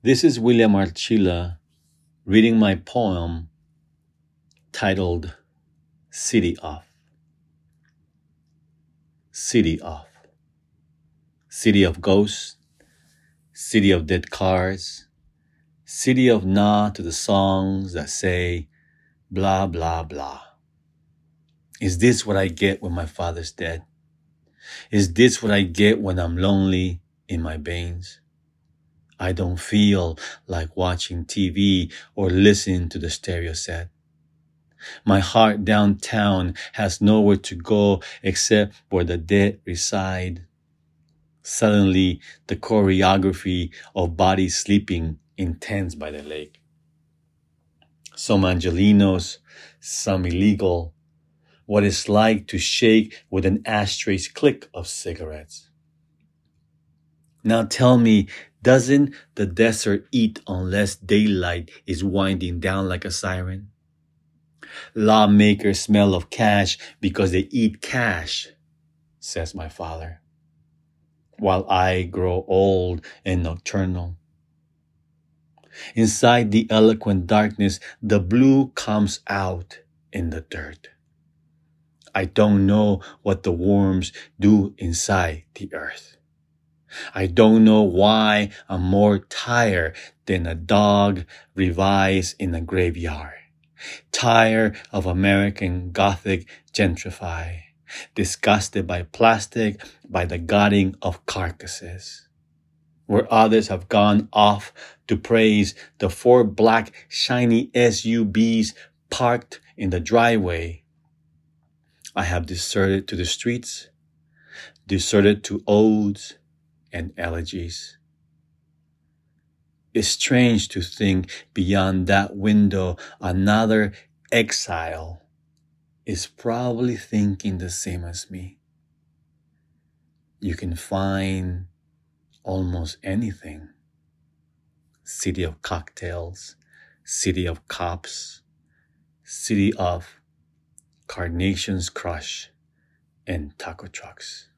This is William Archila reading my poem titled City Of. City of. City of ghosts, city of dead cars, city of nod to the songs that say blah, blah, blah. Is this what I get when my father's dead? Is this what I get when I'm lonely in my veins? I don't feel like watching TV or listening to the stereo set. My heart downtown has nowhere to go except where the dead reside. Suddenly, the choreography of bodies sleeping intense by the lake. Some Angelinos, some illegal. What it's like to shake with an ashtray's click of cigarettes. Now tell me, doesn't the desert eat unless daylight is winding down like a siren? Lawmakers smell of cash because they eat cash, says my father, while I grow old and nocturnal. Inside the eloquent darkness, the blue comes out in the dirt. I don't know what the worms do inside the earth. I don't know why I'm more tired than a dog revised in a graveyard. Tired of American Gothic gentrify. Disgusted by plastic, by the gutting of carcasses. Where others have gone off to praise the 4 black shiny SUVs parked in the driveway, I have deserted to the streets, deserted to odes and elegies. It's strange to think beyond that window another exile is probably thinking the same as me. You can find almost anything. City of cocktails, city of cops, city of carnations crush and taco trucks.